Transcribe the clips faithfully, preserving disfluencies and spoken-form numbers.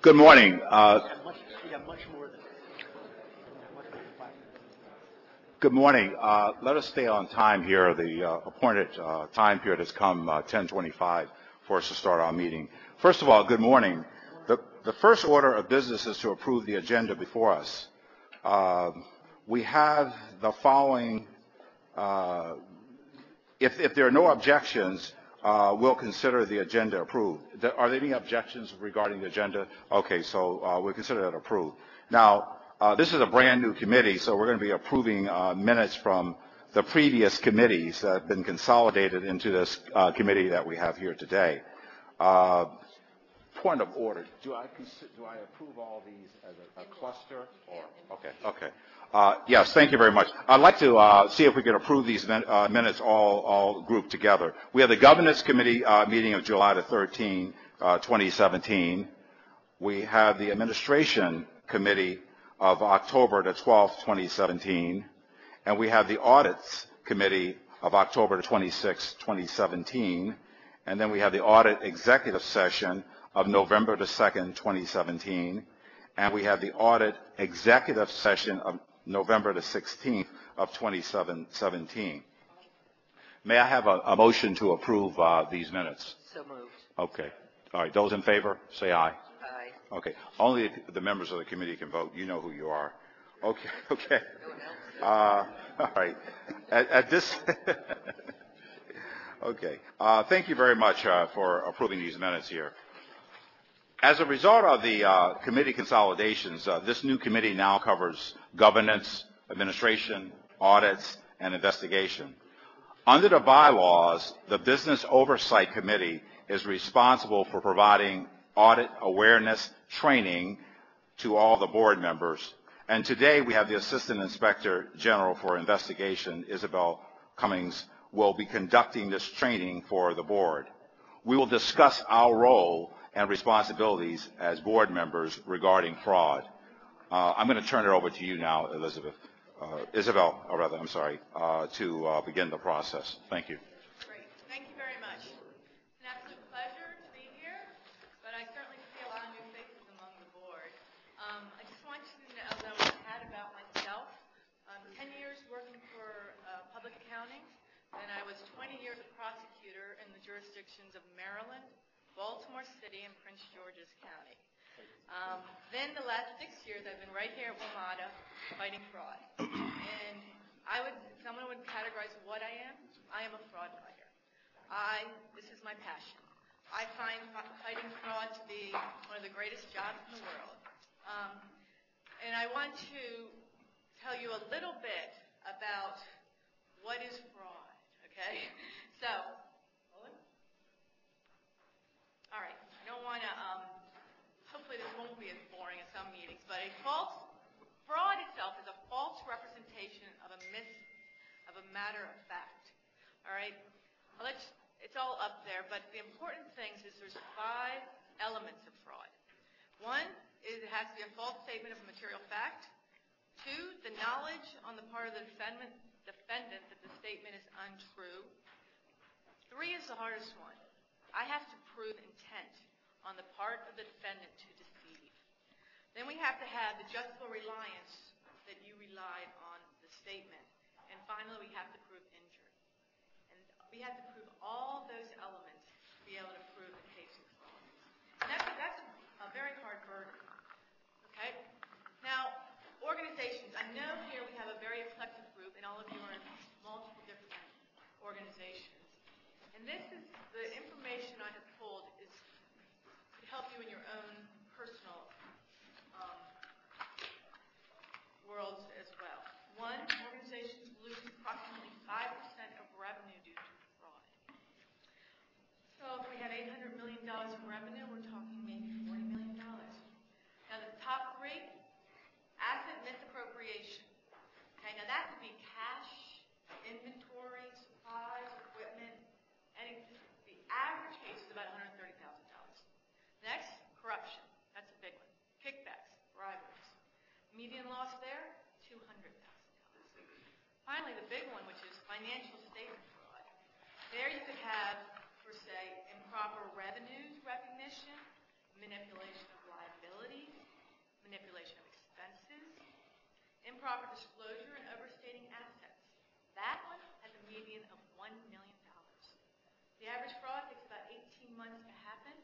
Good morning. Uh, good morning. Uh, let us stay on time here. The uh, appointed uh, time period has come uh, ten twenty-five for us to start our meeting. First of all, good morning. The, the first order of business is to approve the agenda before us. Uh, we have the following. Uh, if, if there are no objections, Uh, we'll consider the agenda approved. Are there any objections regarding the agenda? Okay, so uh, we'll consider that approved. Now, uh, this is a brand new committee, so we're going to be approving uh, minutes from the previous committees that have been consolidated into this uh, committee that we have here today. Uh, point of order, do I, do I approve all these as a, a cluster? Or okay, okay. Uh, yes, thank you very much. I'd like to uh, see if we can approve these min uh, minutes all, all grouped together. We have the Governance Committee uh, meeting of July the thirteenth, uh, twenty seventeen. We have the Administration Committee of October the twelfth, twenty seventeen. And we have the Audits Committee of October the twenty-sixth, twenty seventeen. And then we have the Audit Executive Session of November the second, twenty seventeen. And we have the Audit Executive Session of November the sixteenth of twenty seventeen. May I have a, a motion to approve uh, these minutes? So moved. Okay. All right. Those in favor, say aye. Aye. Okay. Only the members of the committee can vote. You know who you are. Okay. Okay. Uh, all right. At, at this. Okay. Uh, thank you very much uh, for approving these minutes here. As a result of the uh, committee consolidations, uh, this new committee now covers governance, administration, audits, and investigation. Under the bylaws, the Business Oversight Committee is responsible for providing audit awareness training to all the board members. And today we have the Assistant Inspector General for Investigation, Isabel Cummings, will be conducting this training for the board. We will discuss our role and responsibilities as board members regarding fraud. Uh, I'm going to turn it over to you now, Elizabeth, uh, Isabel, or rather, I'm sorry, uh, to uh, begin the process. Thank you. Great. Thank you very much. It's an absolute pleasure to be here, but I certainly see a lot of new faces among the board. Um, I just want you to know that I was had about myself. Um, ten years working for uh, public accounting, and I was twenty years a prosecutor in the jurisdictions of Maryland, Baltimore City, and Prince George's County. Um, then the last six years, I've been right here at WMATA fighting fraud. And I would, someone would categorize what I am. I am a fraud fighter. I, this is my passion. I find fighting fraud to be one of the greatest jobs in the world. Um, and I want to tell you a little bit about what is fraud, okay? So, all right, I don't want to, um, hopefully this won't be as boring as some meetings, but a false, fraud itself is a false representation of a myth, of a matter of fact, all right? Well, let's, it's all up there, but the important things is there's five elements of fraud. One is it has to be a false statement of a material fact. Two, the knowledge on the part of the defendant, defendant that the statement is untrue. Three is the hardest one. I have to prove intent on the part of the defendant to deceive. Then we have to have the justifiable reliance that you relied on the statement. And finally, we have to prove injury. And we have to prove all those elements to be able to prove the case of fraud. And that's, that's a very hard burden. Okay? Now, organizations. I know here we have a very eclectic group, and all of you are in multiple different organizations. And this is the information I have pulled is to help you in your own personal um, worlds as well. One, organizations lose approximately five percent of revenue due to fraud. So if we have eight hundred million dollars in revenue, we're talking maybe forty million dollars. Now the top three, asset misappropriation. Okay, now that could be cash, inventory, supplies, equipment. And the average case is about one hundred thirty thousand dollars. Next, corruption. That's a big one. Kickbacks, briberies. Median loss there, two hundred thousand dollars. Finally, the big one, which is financial statement fraud. There you could have, per se, improper revenues recognition, manipulation of liability. improper disclosure and overstating assets. That one has a median of one million dollars. The average fraud takes about eighteen months to happen.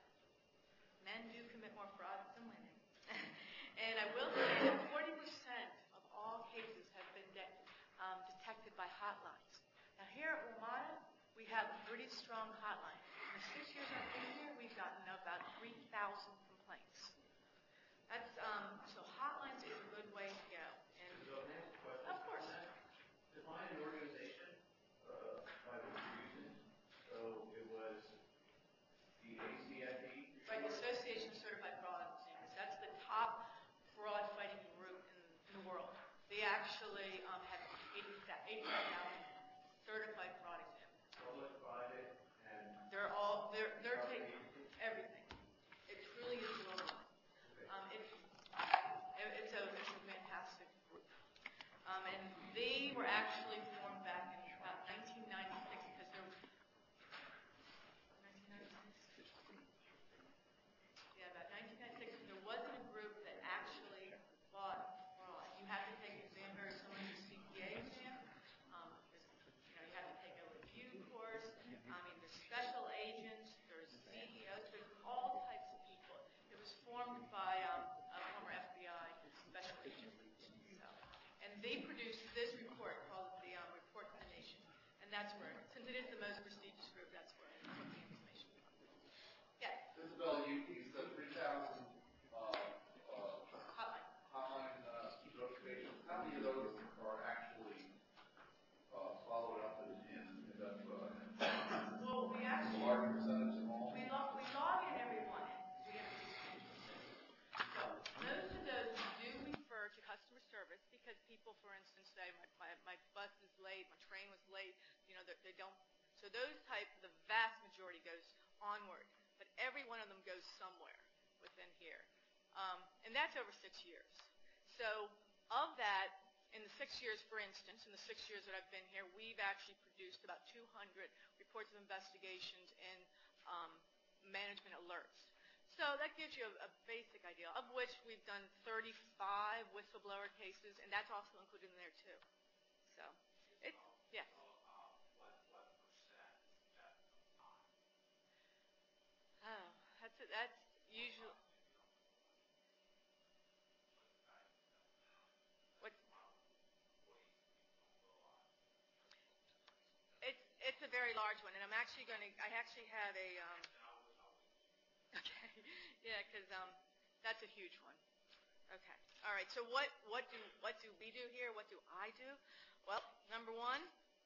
Men do commit more frauds than women. And I will say that forty percent of all cases have been de um, detected by hotlines. Now here at WMATA, we have a pretty strong hotline. In the six years I've been here, we've gotten about three thousand complaints. That's, um, so hotlines is a good way to go. And of course. Define an organization uh, by what you're using. So it was the A C F E. Right, the Association of Certified Fraud Examiners. That's the top fraud fighting group in, in the world. They actually um, have eighty-five thousand certified fraud examiners. Public, private, and They're all, they're, they're taking everything. It truly is global. Um, it's, it's, a, it's a fantastic group. Um, and they were actually formed back in about nineteen ninety-six because there was, nineteen ninety-six? Yeah, about nineteen ninety-six, there wasn't a group that actually fought fraud. You had to take an exam very similar to the C P A exam. Um, there's, you know, you have to take a review course. I mean, there's special agents, there's C E Os, there's all types of people. It was formed by um, a former F B I special agent. So, and they produced this report called the um, Report to the Nation. And that's where, since it is the most prestigious group, that's where I took the information from. Yes? Isabel, you used the three thousand uh, uh, Hotline. hotline uh, notifications. How many of those are actually uh, followed up and end up uh, Well, we a actually, large percentage of all? we log, we log in every one. We have a substantial system. So most of those do refer to customer service because people, for instance, say my, my, my bus is late, my train was late, you know, they, they don't. So those type, the vast majority goes onward, but every one of them goes somewhere within here. Um, and that's over six years. So of that, in the six years, for instance, in the six years that I've been here, we've actually produced about two hundred reports of investigations and um, management alerts. So that gives you a, a basic idea, of which we've done thirty-five whistleblower cases, and that's also included in there too. So, it's, yeah. Oh, that's it. That's usually. What? It's it's a very large one, and I'm actually going to. I actually have a. Um, okay, yeah, because um, that's a huge one. Okay, all right. So what what do what do we do here? What do I do? Well, number one,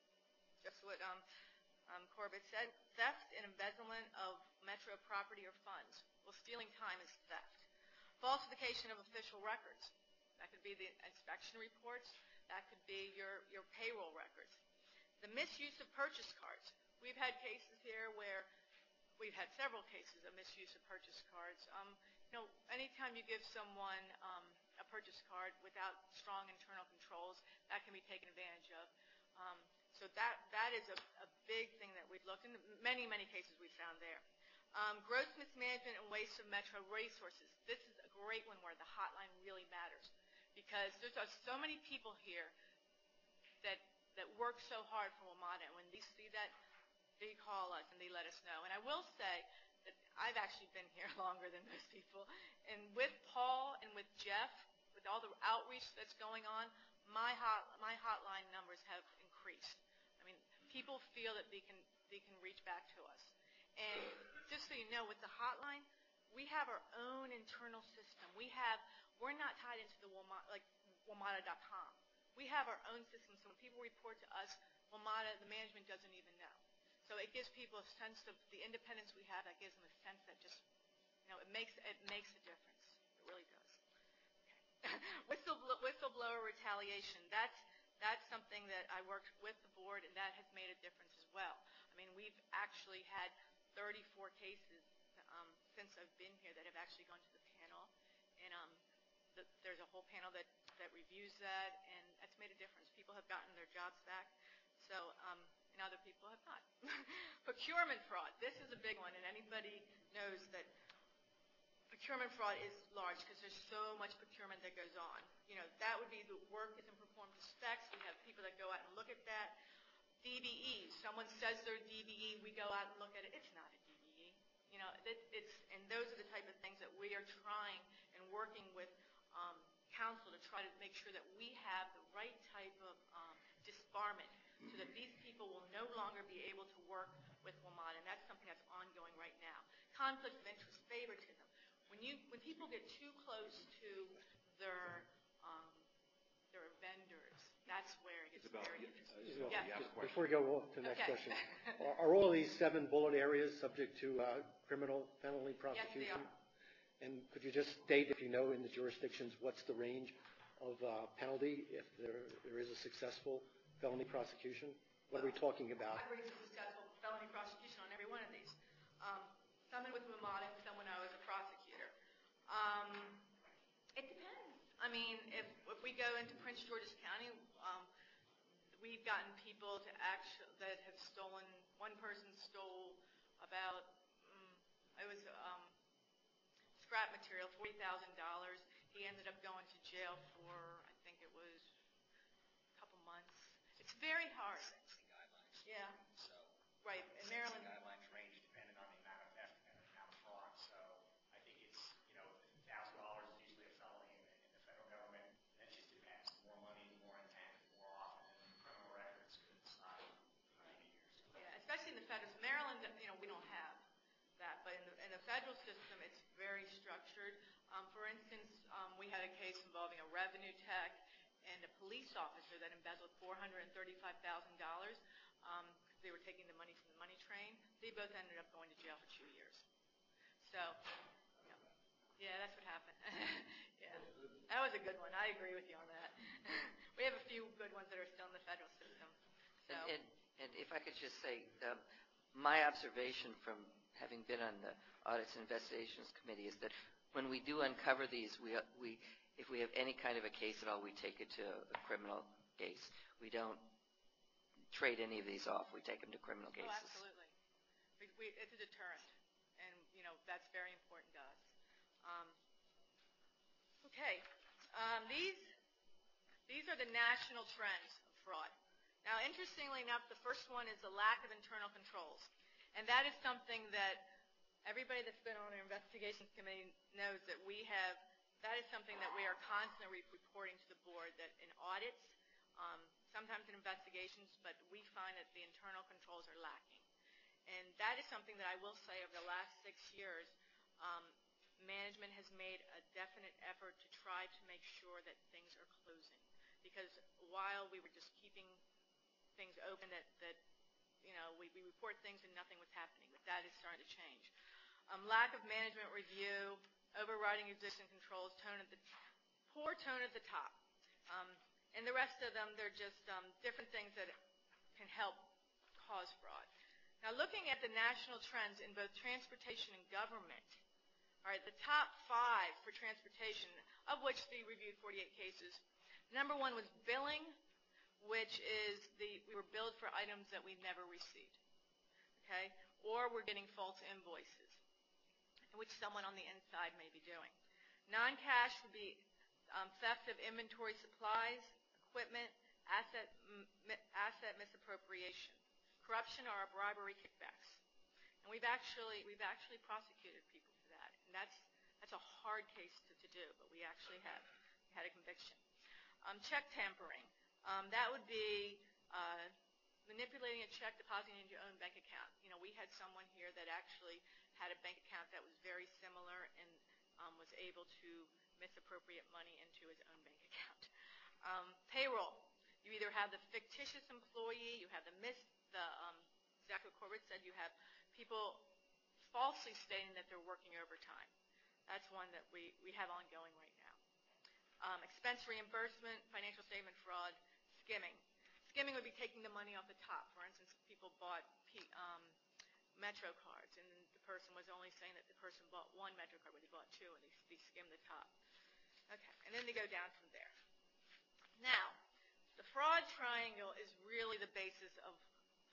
just what um, um, Corbett said: theft and embezzlement of Metro property or funds. Well, stealing time is theft. Falsification of official records. That could be the inspection reports. That could be your, your payroll records. The misuse of purchase cards. We've had cases here where we've had several cases of misuse of purchase cards. Um, you know, anytime you give someone um, a purchase card without strong internal controls, that can be taken advantage of. Um, so that, that is a, a big thing that we've looked in. Many, many cases we found there. Um, gross mismanagement and waste of Metro resources. This is a great one where the hotline really matters because there's uh, so many people here that that work so hard for WMATA, and when they see that, they call us and they let us know. And I will say that I've actually been here longer than most people, and with Paul and with Jeff, with all the outreach that's going on, my hot my hotline numbers have increased. I mean, people feel that they can they can reach back to us. And just so you know, with the hotline, we have our own internal system. We have, we're not tied into the WMATA, like WMATA dot com. We have our own system, so when people report to us, WMATA, the management doesn't even know. So it gives people a sense of the independence we have. That gives them a sense that just, you know, it makes it makes a difference. It really does. Okay. Whistleblower, whistleblower retaliation. That's that's something that I worked with the board, and that has made a difference as well. I mean, we've actually had thirty-four cases um, since I've been here that have actually gone to the panel, and um, the, there's a whole panel that, that reviews that, and that's made a difference. People have gotten their jobs back, so um, and other people have not. Procurement fraud. This is a big one, and anybody knows that procurement fraud is large because there's so much procurement that goes on. You know, that would be the work isn't performed to specs. We have people that go out and look at that. D B E, someone says they're D B E, we go out and look at it. It's not a D B E. You know, it, it's, and those are the type of things that we are trying and working with um, council to try to make sure that we have the right type of um, disbarment so that these people will no longer be able to work with WMATA, and that's something that's ongoing right now. Conflict of interest, favoritism. When you, when people get too close to their, um, their vendors, that's where it gets Isabel, very you- interesting. Isabel, Yeah. you have a question. Before we go on to the next Okay. question, are, are all of these seven bullet areas subject to uh, criminal penalty Yes, they prosecution? are. And could you just state, if you know, in the jurisdictions, what's the range of uh, penalty if there, there is a successful felony prosecution? What are we talking about? I bring a successful felony prosecution on every one of these. Um, someone with WMATA and someone I was a prosecutor. Um, it depends. I mean, if, if we go into Prince George's County, um, we've gotten people to actually that have stolen. One person stole about um, it was um, scrap material, forty thousand dollars. He ended up going to jail for I think it was a couple months. It's very hard. Sentencing guidelines. Yeah. So Right. In sentencing Maryland. guidelines range depending on the amount of theft and the amount of fraud. So I think it's, you know, a thousand dollars is usually a felony in the, in the federal government. That just depends. The more money, the more intent, the more often. And then criminal records could slide for ninety years. Yeah, especially in the federal. Maryland, you know, we don't have that, but in the, in the federal system, it's very structured. Um, for instance, um, we had a case involving a revenue tech and a police officer that embezzled four hundred thirty-five thousand dollars. Um, they were taking the money from the money train. They both ended up going to jail for two years. So, yeah, yeah that's what happened. Yeah, that was a good one. I agree with you on that. We have a few good ones that are still in the federal system. So. And, and, and if I could just say, um, my observation from having been on the Audits and Investigations Committee is that when we do uncover these, we, we, if we have any kind of a case at all, we take it to a criminal case. We don't trade any of these off. We take them to criminal cases. Oh, absolutely. We, we, it's a deterrent, and, you know, that's very important to us. Um, okay. Um, these, these are the national trends of fraud. Now, interestingly enough, the first one is the lack of internal controls. And that is something that everybody that's been on our investigations committee knows that we have, that is something that we are constantly reporting to the board, that in audits, um, sometimes in investigations, but we find that the internal controls are lacking. And that is something that I will say over the last six years, um, management has made a definite effort to try to make sure that things are closing. Because while we were just keeping things open that, that you know, we, we report things and nothing was happening, but that is starting to change. Um, lack of management review, overriding existing controls, tone at the poor tone at the top. Um, and the rest of them, they're just um, different things that can help cause fraud. Now, looking at the national trends in both transportation and government, all right, the top five for transportation, of which they reviewed forty-eight cases, number one was billing, which is the, we were billed for items that we never received, okay? Or we're getting false invoices, which someone on the inside may be doing. Non-cash would be um, theft of inventory supplies, equipment, asset, m asset misappropriation, corruption or bribery kickbacks. And we've actually, we've actually prosecuted people for that. And that's, that's a hard case to, to do, but we actually have had a conviction. Um, check tampering. Um, that would be uh, manipulating a check, depositing into your own bank account. You know, we had someone here that actually had a bank account that was very similar and um, was able to misappropriate money into his own bank account. Um, payroll. You either have the fictitious employee, you have the mis, the, um, Zachary Corbett said you have people falsely stating that they're working overtime. That's one that we, we have ongoing right now. Um, expense reimbursement, financial statement fraud, skimming. Skimming would be taking the money off the top. For instance, people bought P, um, Metro cards, and the person was only saying that the person bought one Metro card, but he bought two, and they, they skimmed the top. Okay, and then they go down from there. Now, the fraud triangle is really the basis of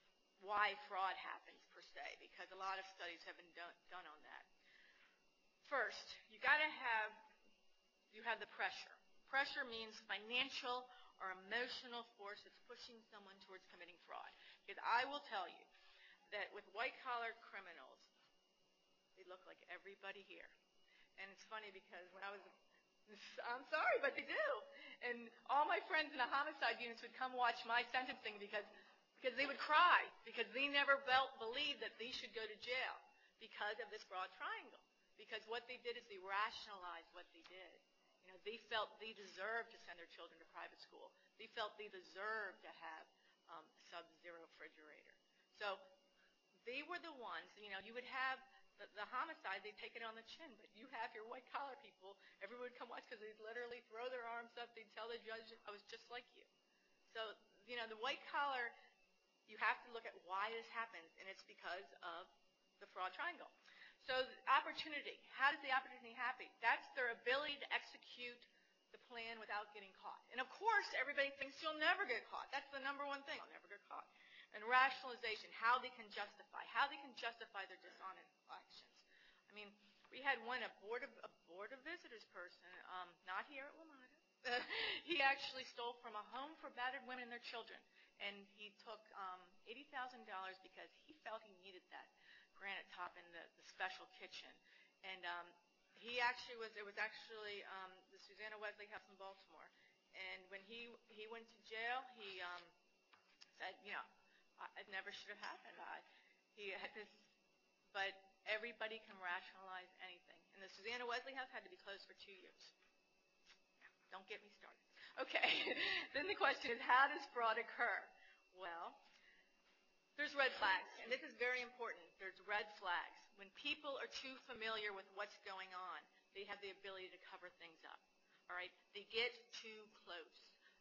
why fraud happens, per se, because a lot of studies have been done, done on that. first, you got to have, you have the pressure. Pressure means financial or emotional force that's pushing someone towards committing fraud. Because I will tell you that with white-collar criminals, they look like everybody here. And it's funny because when I was, I'm sorry, but they do. And all my friends in the homicide units would come watch my sentencing because, because they would cry, because they never felt, believed that they should go to jail because of this broad triangle. Because what they did is they rationalized what they did. You know, they felt they deserved to send their children to private school. They felt they deserved to have um, a sub-zero refrigerator. So they were the ones, you know, you would have the, the homicide, they'd take it on the chin, but you have your white-collar people, everyone would come watch because they'd literally throw their arms up, they'd tell the judge, I was just like you. So, you know, the white-collar, you have to look at why this happens, and it's because of the fraud triangle. So opportunity, how does the opportunity happen? That's their ability to execute the plan without getting caught. And of course, everybody thinks you'll never get caught. That's the number one thing, I'll never get caught. And rationalization, how they can justify, how they can justify their dishonest actions. I mean, we had one, a board of, a board of visitors person, um, not here at WMATA. He actually stole from a home for battered women and their children. And he took um, eighty thousand dollars because he felt he needed that granite top in the, the special kitchen. And um, he actually was, it was actually um, the Susanna Wesley House in Baltimore. And when he, he went to jail, he um, said, you know, it never should have happened. I, he had this, but everybody can rationalize anything. And the Susanna Wesley House had to be closed for two years. Don't get me started. Okay. Then the question is, how does fraud occur? Well, there's red flags, and this is very important. There's red flags. When people are too familiar with what's going on, they have the ability to cover things up. All right? They get too close.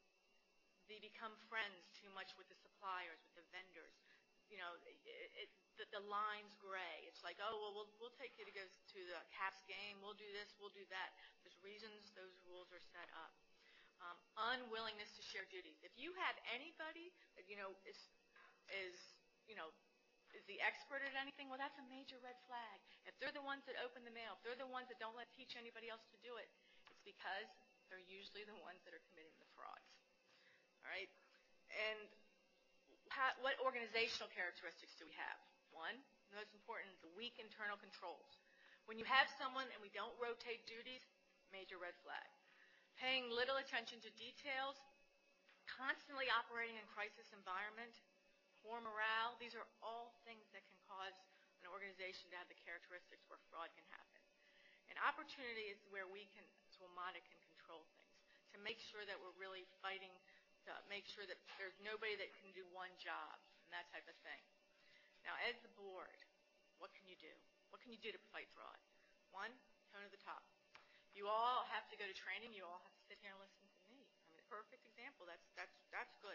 They become friends too much with the suppliers, with the vendors. You know, it, it, the, the line's gray. It's like, oh, well, well, we'll take you to go to the Caps game. We'll do this. We'll do that. There's reasons those rules are set up. Um, unwillingness to share duties. If you have anybody that, you know, is, is, you know, is the expert at anything, well, that's a major red flag. If they're the ones that open the mail, if they're the ones that don't let teach anybody else to do it, it's because they're usually the ones that are committing the frauds. All right? And how, what organizational characteristics do we have? One, the most important, the weak internal controls. When you have someone and we don't rotate duties, major red flag. Paying little attention to details, constantly operating in crisis environment, poor morale, these are all things that can cause an organization to have the characteristics where fraud can happen. And opportunity is where we can, as WMATA, can control things, to make sure that we're really fighting, to make sure that there's nobody that can do one job, and that type of thing. Now, as the board, what can you do? What can you do to fight fraud? One, tone at the top. You all have to go to training. You all have to sit here and listen to me. I mean, perfect example. That's, that's, that's good.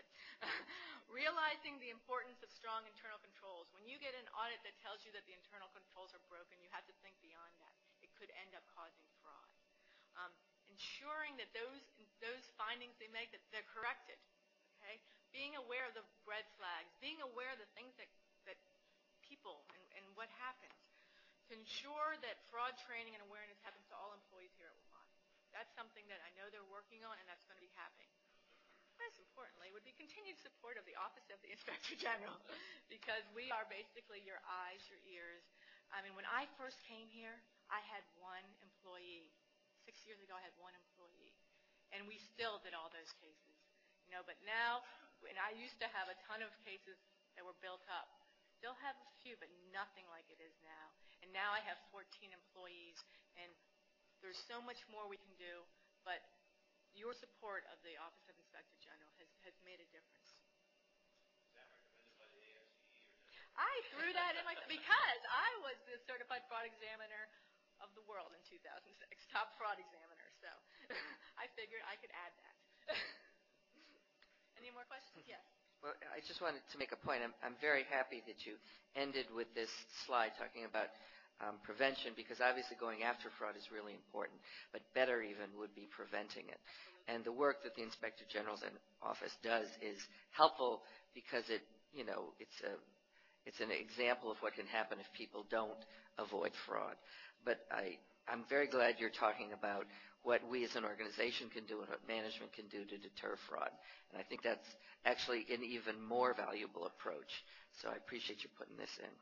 Realizing the importance of strong internal controls. When you get an audit that tells you that the internal controls are broken, you have to think beyond that. It could end up causing fraud. Um, ensuring that those, those findings they make, that they're corrected. Okay? Being aware of the red flags. Being aware of the things that, that people and, and what happens. To ensure that fraud training and awareness happens to all employees here at WMATA. That's something that I know they're working on, and that's going to be happening. Most importantly would be continued support of the Office of the Inspector General, because we are basically your eyes, your ears. I mean, when I first came here, I had one employee. Six years ago, I had one employee, and we still did all those cases. You know, but now, and I used to have a ton of cases that were built up. Still have a few, but nothing like it is now. And now I have fourteen employees, and there's so much more we can do, but your support of the Office of Inspector General has, has made a difference. Is that recommended by the A F C E? Or I threw that in my, because I was the certified fraud examiner of the world in two thousand six, top fraud examiner, so I figured I could add that. Any more questions? Yes. Well, I just wanted to make a point. I'm, I'm very happy that you ended with this slide talking about um, prevention, because obviously going after fraud is really important, but better even would be preventing it. And the work that the Inspector General's office does is helpful because it, you know, it's a, it's an example of what can happen if people don't avoid fraud. But I, I'm very glad you're talking about what we as an organization can do and what management can do to deter fraud. And I think that's actually an even more valuable approach. So I appreciate you putting this in.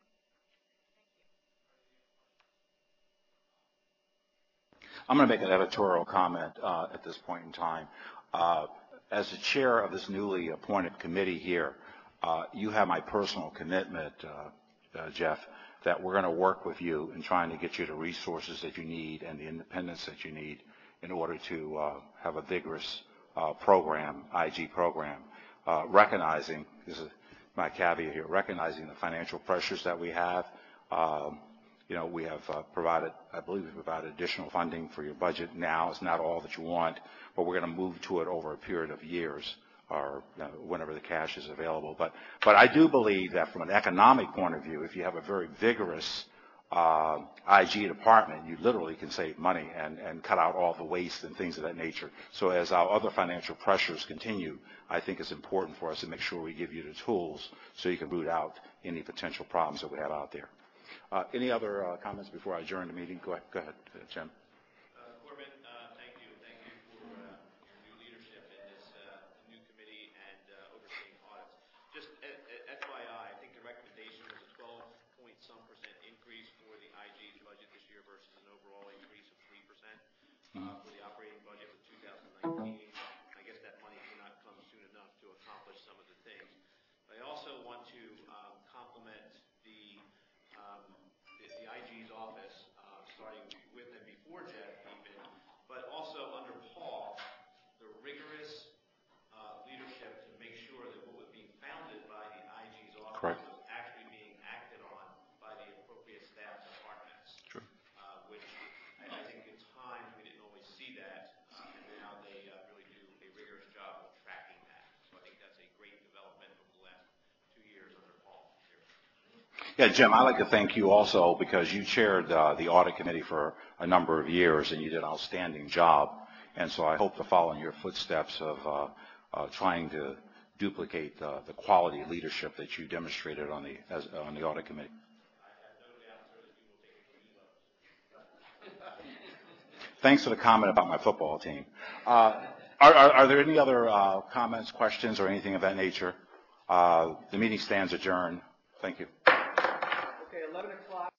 I'm going to make an editorial comment uh, at this point in time. Uh, as the chair of this newly appointed committee here, uh, you have my personal commitment, uh, uh, Jeff, that we're going to work with you in trying to get you the resources that you need and the independence that you need in order to uh, have a vigorous uh, program, I G program, uh, recognizing, this is my caveat here, recognizing the financial pressures that we have. Um, you know, we have uh, provided, I believe we provided additional funding for your budget now. It's not all that you want, but we're going to move to it over a period of years or you know, whenever the cash is available. But, but I do believe that from an economic point of view, if you have a very vigorous uh, I G department, you literally can save money and, and cut out all the waste and things of that nature. So as our other financial pressures continue, I think it's important for us to make sure we give you the tools so you can root out any potential problems that we have out there. Uh, any other uh, comments before I adjourn the meeting? Go ahead, go ahead uh, Jim. Uh, Corbin, uh, thank you. Thank you for uh, your new leadership in this uh, new committee and uh, overseeing audits. Just F Y I, I think the recommendation was a twelve point some percent increase for the I G's budget this year versus an overall increase of three percent uh, for the operating budget for two thousand nineteen. I guess that money cannot come soon enough to accomplish some of the things. But I also want to um, compliment the um, the, the I G's office, uh, starting with and before Jeff even, but also under Paul, the rigorous uh, leadership to make sure that what was being founded by the I G's office Correct. was actually being acted on by the appropriate staff departments. True. Uh, which I, I think at times we didn't always see that, uh, and now they uh, really do a rigorous job of tracking that. So I think that's a great development over the last two years under Paul here. Yeah, Jim, I'd like to thank you also because you chaired uh, the audit committee for a number of years and you did an outstanding job. And so I hope to follow in your footsteps of uh, uh, trying to duplicate uh, the quality leadership that you demonstrated on the as, uh, on the audit committee. Thanks for the comment about my football team. Uh, are, are, are there any other uh, comments, questions, or anything of that nature? Uh, the meeting stands adjourned. Thank you.